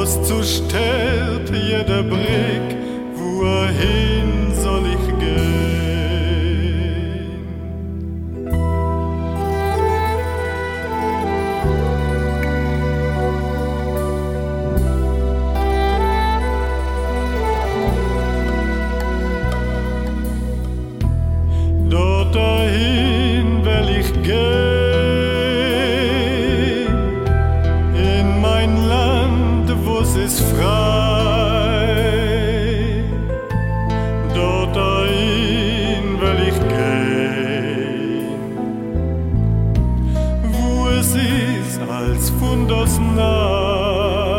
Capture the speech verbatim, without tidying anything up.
was zu stellt jeder Blick, wohin soll ich gehen? Dort dahin will ich gehen, in mein Land, wo es ist frei.